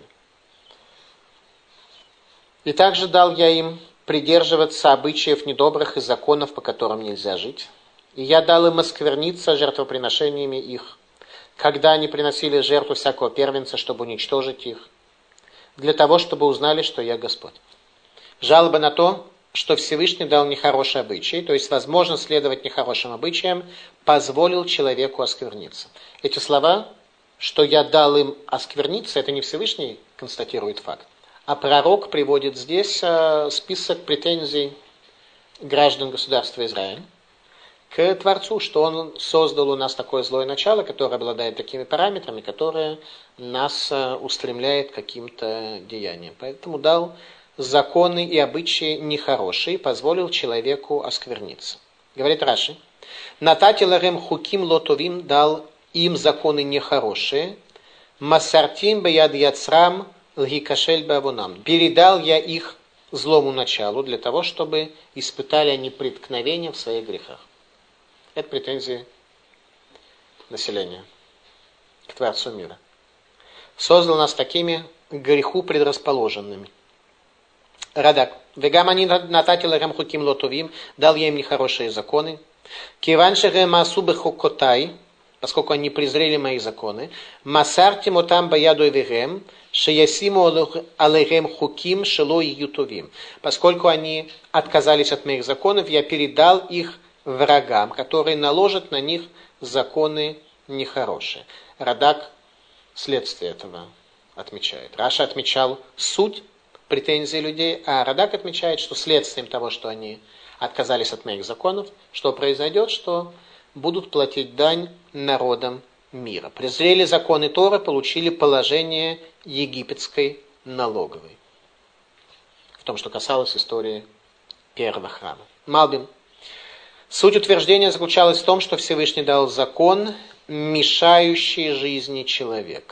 «И также дал я им придерживаться обычаев недобрых и законов, по которым нельзя жить. И я дал им оскверниться жертвоприношениями их, когда они приносили жертву всякого первенца, чтобы уничтожить их, для того, чтобы узнали, что я Господь». Жалоба на то, что Всевышний дал нехорошие обычаи, то есть возможность следовать нехорошим обычаям, позволил человеку оскверниться. Эти слова, что я дал им оскверниться, это не Всевышний констатирует факт, а пророк приводит здесь список претензий граждан государства Израиль к Творцу, что он создал у нас такое злое начало, которое обладает такими параметрами, которое нас устремляет к каким-то деяниям. Поэтому дал законы и обычаи нехорошие, позволил человеку оскверниться. Говорит Раши, «Натати ларем хуким лотовим» дал им законы нехорошие, «Масартим бияд яцрам лгикашель бавунам» передал я их злому началу для того, чтобы испытали они преткновения в своих грехах. Это претензии населения. к Творцу мира. Создал нас такими к греху предрасположенными. Радак. Вегам они нататил рем хуким лотовим, дал я им нехорошие законы. Киванши рем асубы хукотай, поскольку они презрели мои законы. Масарти мотам баяду эвирем, шеясиму алерем хуким шело и ютовим. Поскольку они отказались от моих законов, я передал их врагам, которые наложат на них законы нехорошие. Радак следствие этого отмечает. Раша отмечал суть претензий людей, а Радак отмечает, что следствием того, что они отказались от моих законов, что произойдет, что будут платить дань народам мира. Презрели законы Торы, получили положение египетской налоговой. В том, что касалось истории первого храма. Малбим. Суть утверждения заключалась в том, что Всевышний дал закон, мешающий жизни человека.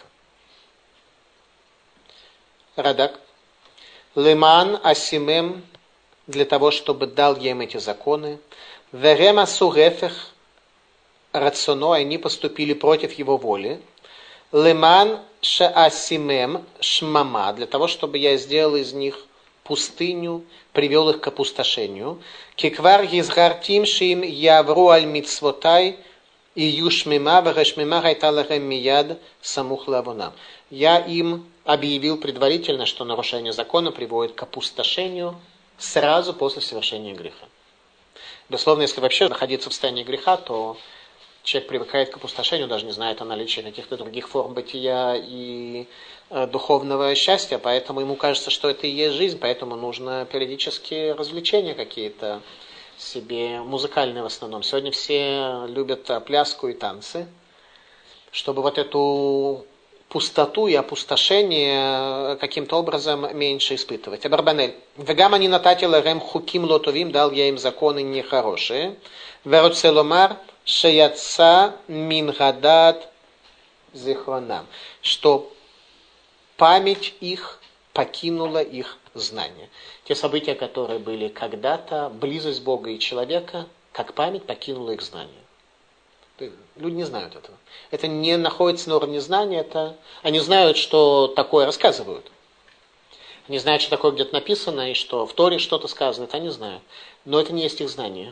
Радак. Леман асимем, для того, чтобы дал я им эти законы. Верема сурефех рационо, они поступили против его воли. Леман шаасимем шмама, для того, чтобы я сделал из них пустыню, привел их к опустошению. Киквар езгартим шим явру аль мицвотай и юшмима варашмима гайталахем мияд самух лавунам. Я им объявил предварительно, что нарушение закона приводит к опустошению сразу после совершения греха. Безусловно, если вообще находиться в состоянии греха, то человек привыкает к опустошению, даже не знает о наличии каких-то других форм бытия и э, духовного счастья, поэтому ему кажется, что это и есть жизнь, поэтому нужно периодически развлечения какие-то себе, музыкальные в основном. Сегодня все любят пляску и танцы, чтобы вот эту пустоту и опустошение каким-то образом меньше испытывать. Абарбанель. Вегам они нататил рем хуким лотовим, дал я им законы нехорошие. Вероцеломар шеяца мингадат зихронам. Что память их покинула их знание. Те события, которые были когда-то, близость Бога и человека, как память покинула их знание. Люди не знают этого. Это не находится на уровне знания. Это... Они знают, что такое рассказывают. Они знают, что такое где-то написано, и что в Торе что-то сказано. Это они знают. Но это не есть их знание.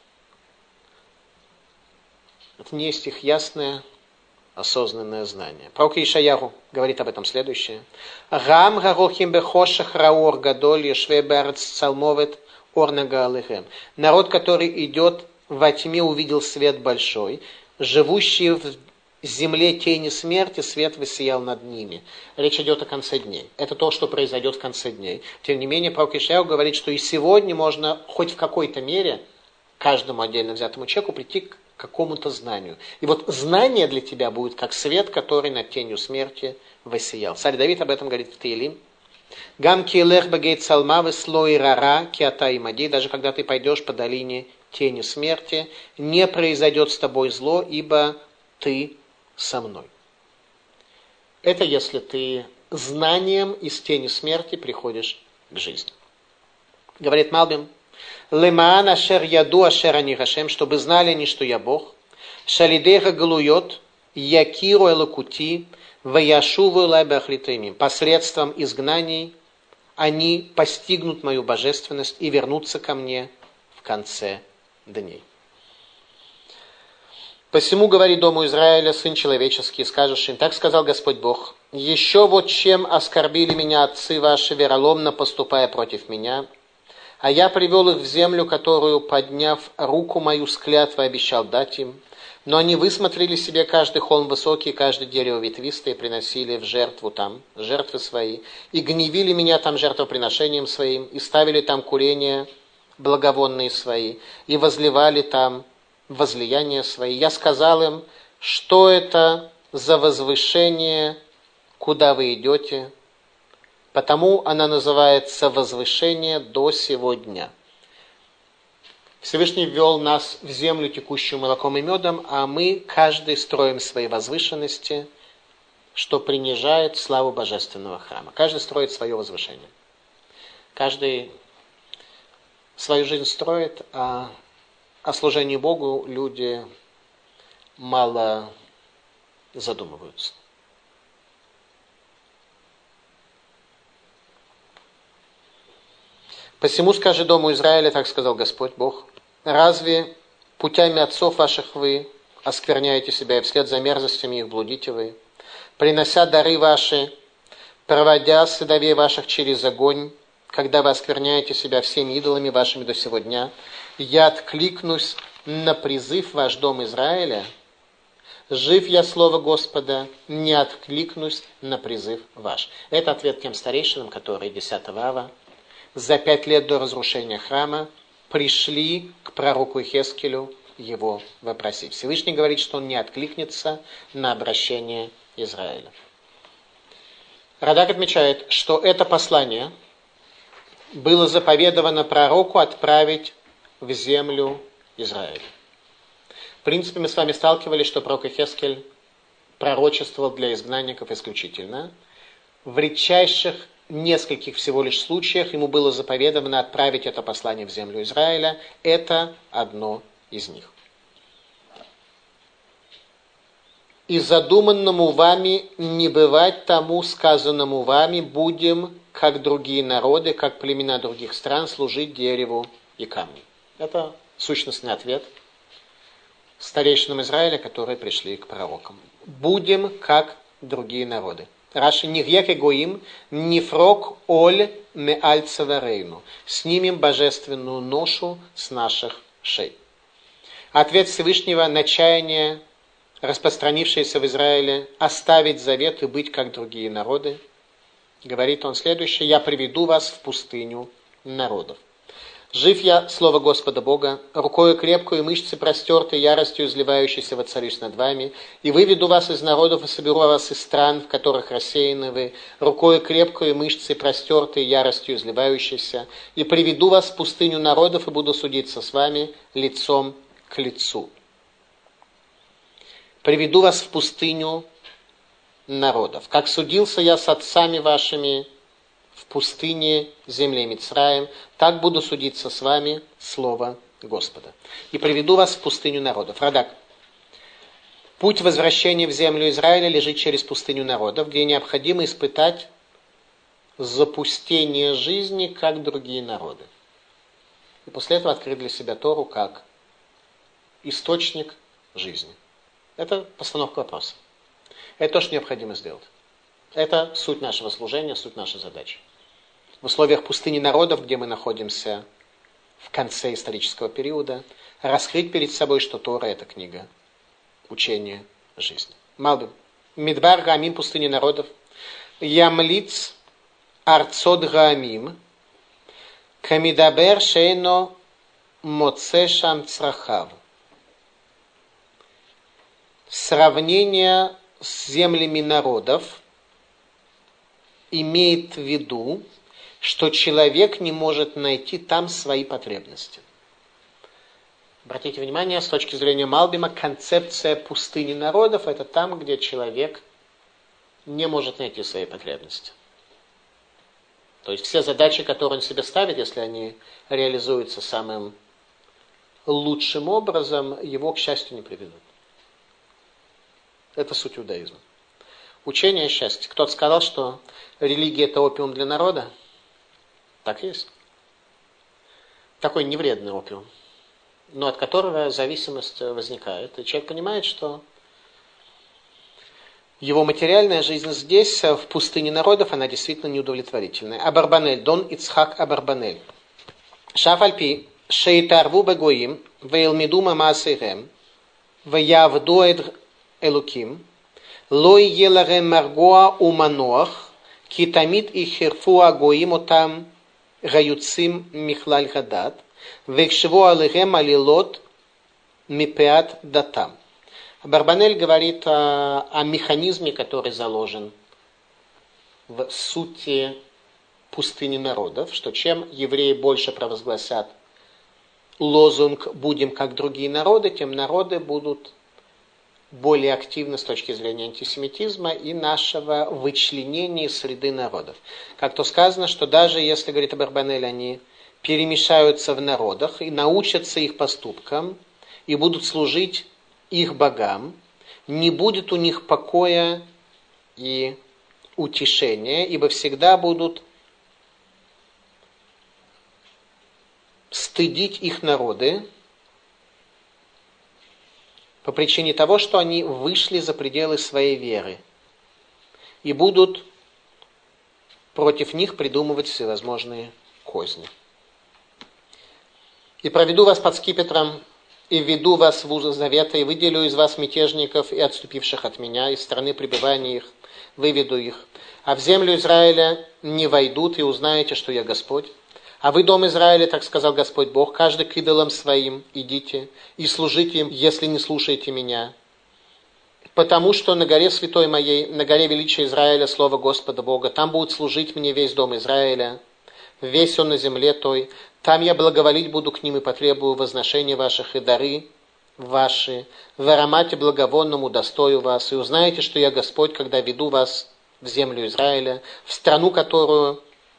Это не есть их ясное, осознанное знание. Пророк Ишаяху говорит об этом следующее. Рам гарохим бехошах раур гадоль ешве баарец цалмовет орнага алыхем. Народ, который идет во тьме, увидел свет большой. Живущий в земле тени смерти, свет воссиял над ними. Речь идет о конце дней. Это то, что произойдет в конце дней. Тем не менее, пророк Ишаяху говорит, что и сегодня можно хоть в какой-то мере каждому отдельно взятому человеку прийти к какому-то знанию. И вот знание для тебя будет как свет, который над тенью смерти воссиял. Царь Давид об этом говорит в Теилим. Гам килех багейт салма слой рара киата имади. Даже когда ты пойдешь по долине тени смерти, не произойдет с тобой зло, ибо ты со мной. Это если ты знанием из тени смерти приходишь к жизни. Говорит Малбим. Лемаан ашер яду ашер ани Хашем, чтобы знали они, что я Бог. Шалидеха галуйот якиру элокути ваяшуву лай бахлитаймим. Посредством изгнаний они постигнут мою божественность и вернутся ко мне в конце дней. Посему говорит дому Израиля, сын человеческий, скажешь им, так сказал Господь Бог, еще вот чем оскорбили меня отцы ваши, вероломно поступая против меня, а я привел их в землю, которую, подняв руку мою с клятвой, обещал дать им. Но они высмотрели себе каждый холм высокий, каждое дерево ветвистое, и приносили в жертву там жертвы свои, и гневили меня там жертвоприношением своим, и ставили там курения благовонные свои, и возливали там возлияния свои. Я сказал им, что это за возвышение, куда вы идете? Потому она называется возвышение до сего дня. Всевышний ввел нас в землю, текущую молоком и медом, а мы, каждый, строим свои возвышенности, что принижает славу божественного храма. Каждый строит свое возвышение. Каждый свою жизнь строит, а о служении Богу люди мало задумываются. «Посему скажи дому Израиля, так сказал Господь Бог, разве путями отцов ваших вы оскверняете себя, и вслед за мерзостями их блудите вы, принося дары ваши, проводя сыновей ваших через огонь, когда вы оскверняете себя всеми идолами вашими до сего дня, я откликнусь на призыв ваш дом Израиля, жив я слово Господа, не откликнусь на призыв ваш». Это ответ тем старейшинам, которые десятого ава за пять лет до разрушения храма пришли к пророку Ихескелю его вопросить. Всевышний говорит, что он не откликнется на обращение Израиля. Радак отмечает, что это послание было заповедовано пророку отправить в землю Израиля. В принципе, мы с вами сталкивались, что пророк Ихескель пророчествовал для изгнанников исключительно. В редчайших нескольких всего лишь случаях ему было заповедано отправить это послание в землю Израиля. Это одно из них. «И задуманному вами не бывать тому, сказанному вами, будем, как другие народы, как племена других стран, служить дереву и камню». Это сущностный ответ старейшинам Израиля, которые пришли к пророкам. «Будем, как другие народы». Раши «Нигьек и гоим, нифрок оль меаль цаварейну». Снимем божественную ношу с наших шей. Ответ Всевышнего на чаяние, распространившееся в Израиле, оставить завет и быть как другие народы. Говорит он следующее: «Я приведу вас в пустыню народов. Жив я, слово Господа Бога, рукою крепкую и мышцы простертой, яростью изливающейся воцарюсь над вами, и выведу вас из народов и соберу вас из стран, в которых рассеяны вы, рукою крепкую и мышцы простертой, яростью изливающейся, и приведу вас в пустыню народов и буду судиться с вами лицом к лицу». «Приведу вас в пустыню народов, как судился я с отцами вашими в пустыне земли Мицраим, так буду судиться с вами, слово Господа. И приведу вас в пустыню народов». Радак. Путь возвращения в землю Израиля лежит через пустыню народов, где необходимо испытать запустение жизни, как другие народы. И после этого открыть для себя Тору как источник жизни. Это постановка вопроса. Это то, что необходимо сделать. Это суть нашего служения, суть нашей задачи. В условиях пустыни народов, где мы находимся в конце исторического периода, раскрыть перед собой, что Тора – это книга учения жизни. Малбим. Мидбар Гаамим, пустыни народов. Ямлиц арцод Гаамим. Камидабер шейно моцешам црахав. Сравнение с землями народов имеет в виду, что человек не может найти там свои потребности. Обратите внимание, с точки зрения Малбима, концепция пустыни народов – это там, где человек не может найти свои потребности. То есть все задачи, которые он себе ставит, если они реализуются самым лучшим образом, его, к счастью, не приведут. Это суть иудаизма. Учение о счастье. Кто-то сказал, что религия – это опиум для народа. Так и есть. Такой невредный опиум, но от которого зависимость возникает. И человек понимает, что его материальная жизнь здесь, в пустыне народов, она действительно неудовлетворительная. Абарбанель, Дон Ицхак Абарбанель. Шафальпи, шейтарву бегоим, вейлмидума маасейрем, веявдуэд элуким, лой еларем маргоа уманох, китамит и хирфуа гоим отам гаюцим михлаль гадат, векшеву алыгем алилот мипеат датам. Барбанель говорит о, о механизме, который заложен в сути пустыни народов, что чем евреи больше провозгласят лозунг «будем как другие народы», тем народы будут более активны с точки зрения антисемитизма и нашего вычленения из среды народов. Как то сказано, что даже если, говорит Барбанель, они перемешаются в народах и научатся их поступкам и будут служить их богам, не будет у них покоя и утешения, ибо всегда будут стыдить их народы по причине того, что они вышли за пределы своей веры и будут против них придумывать всевозможные козни. «И проведу вас под скипетром, и введу вас в узы завета, и выделю из вас мятежников и отступивших от меня, из страны пребывания их, выведу их. А в землю Израиля не войдут, и узнаете, что я Господь. А вы, дом Израиля, так сказал Господь Бог, каждый к идолам своим идите и служите им, если не слушаете меня. Потому что на горе святой моей, на горе величия Израиля, слово Господа Бога, там будет служить мне весь дом Израиля, весь он на земле той. Там я благоволить буду к ним и потребую возношения ваших и дары ваши. В аромате благовонному достою вас. И узнаете, что я Господь, когда веду вас в землю Израиля, в страну, которую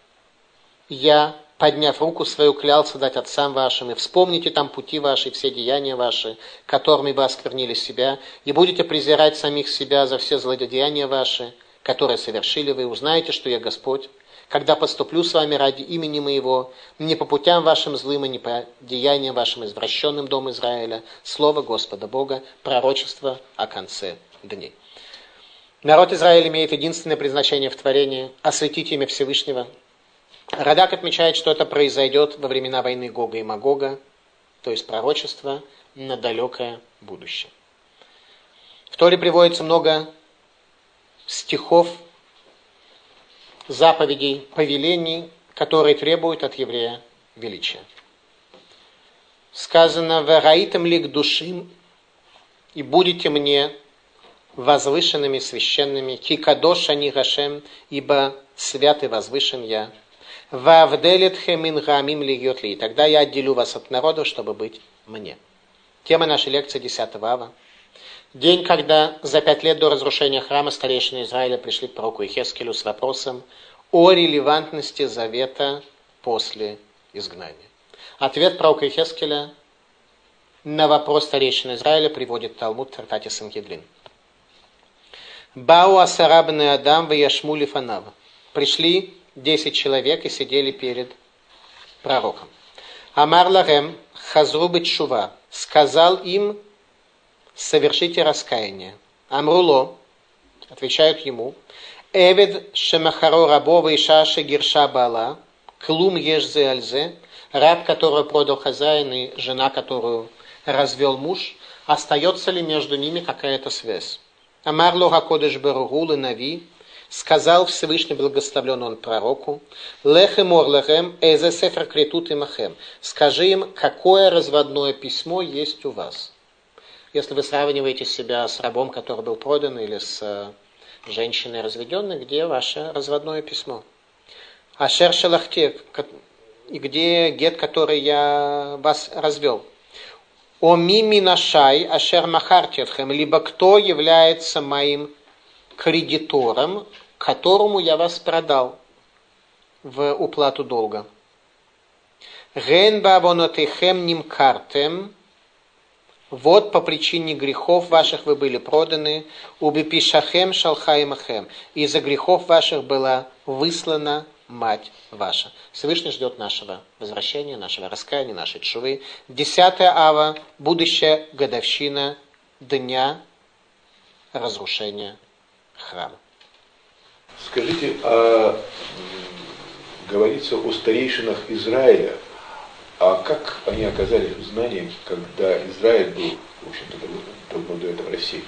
я, подняв руку свою, клялся дать отцам вашим, и вспомните там пути ваши, все деяния ваши, которыми вы осквернили себя, и будете презирать самих себя за все злодеяния ваши, которые совершили вы, узнаете, что я Господь, когда поступлю с вами ради имени моего, не по путям вашим злым и не по деяниям вашим извращенным, дом Израиля, слово Господа Бога, пророчество о конце дней». Народ Израиля имеет единственное предназначение в творении – осветить имя Всевышнего. Радак отмечает, что это произойдет во времена войны Гога и Магога, то есть пророчество на далекое будущее. В Торе приводится много стихов, заповедей, повелений, которые требуют от еврея величия. Сказано: «Вараитам ли к душим, и будете мне возвышенными, священными, ки кадош ани гашем, ибо свят и возвышен я. Вавделетхем мин гаамим льет ли, и тогда я отделю вас от народа, чтобы быть мне». Тема нашей лекции десятого ава. День, когда за пять лет до разрушения храма старейшины Израиля пришли к пророку Ихескелю с вопросом о релевантности завета после изгнания. Ответ пророка Ихескеля на вопрос старейшины Израиля приводит Талмуд в трактате Сангедрин. «Бау асара бней адам ваяшму лифанав». Пришли десять человек и сидели перед пророком. «Амар лахем хазру бетшува». Сказал им: совершите раскаяние. Амруло, отвечают ему: Эвед шемахаро рабова и шаши гирша бала, клум ешзе альзе, раб, которого продал хозяин, и жена, которую развел муж, остается ли между ними какая-то связь? Амарло хакодеш беругу нави, сказал Всевышний, благословлен он пророку: Лехем орлехем эзе сефер критут и махем. Скажи им, какое разводное письмо есть у вас. Если вы сравниваете себя с рабом, который был продан, или с женщиной разведенной, где ваше разводное письмо? Ашер шелахте, и где гет, который я вас развел? О мими нашай, ашер махартетхем, либо кто является моим кредитором, которому я вас продал в уплату долга. Ген бавонотехем нимкартем. Вот по причине грехов ваших вы были проданы, убипишахем шалхаимахем, и за грехов ваших была выслана мать ваша. Всевышний ждет нашего возвращения, нашего раскаяния, нашей тшувы. Десятое ава, будущая годовщина дня разрушения храма. Скажите, а говорится о старейшинах Израиля. А как они оказались в знании, когда Израиль был, в общем-то, давно до этого России?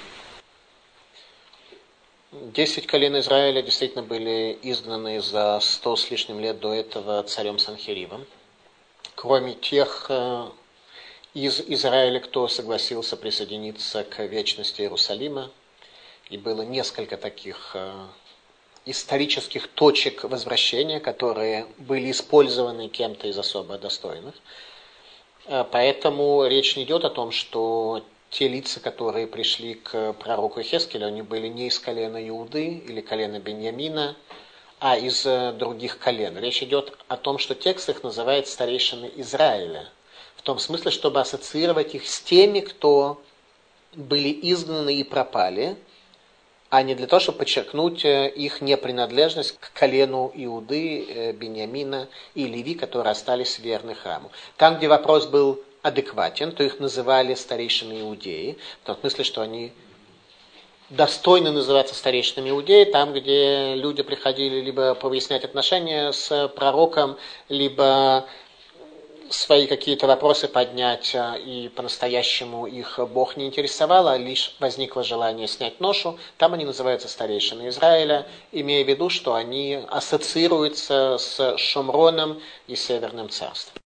Десять колен Израиля действительно были изгнаны за сто с лишним лет до этого царем Санхеривом. Кроме тех из Израиля, кто согласился присоединиться к вечности Иерусалима, и было несколько таких исторических точек возвращения, которые были использованы кем-то из особо достойных. Поэтому речь не идет о том, что те лица, которые пришли к пророку Ихескелю, они были не из колена Иуды или колена Беньямина, а из других колен. Речь идет о том, что текст их называет старейшины Израиля, в том смысле, чтобы ассоциировать их с теми, кто были изгнаны и пропали, а не для того, чтобы подчеркнуть их непринадлежность к колену Иуды, Беньямина и Леви, которые остались верны храму. Там, где вопрос был адекватен, то их называли старейшины иудеи, в том смысле, что они достойны называться старейшинами иудеи, там, где люди приходили либо повыяснять отношения с пророком, либо свои какие-то вопросы поднять, и по-настоящему их Бог не интересовал, а лишь возникло желание снять ношу, там они называются старейшины Израиля, имея в виду, что они ассоциируются с Шомроном и Северным царством.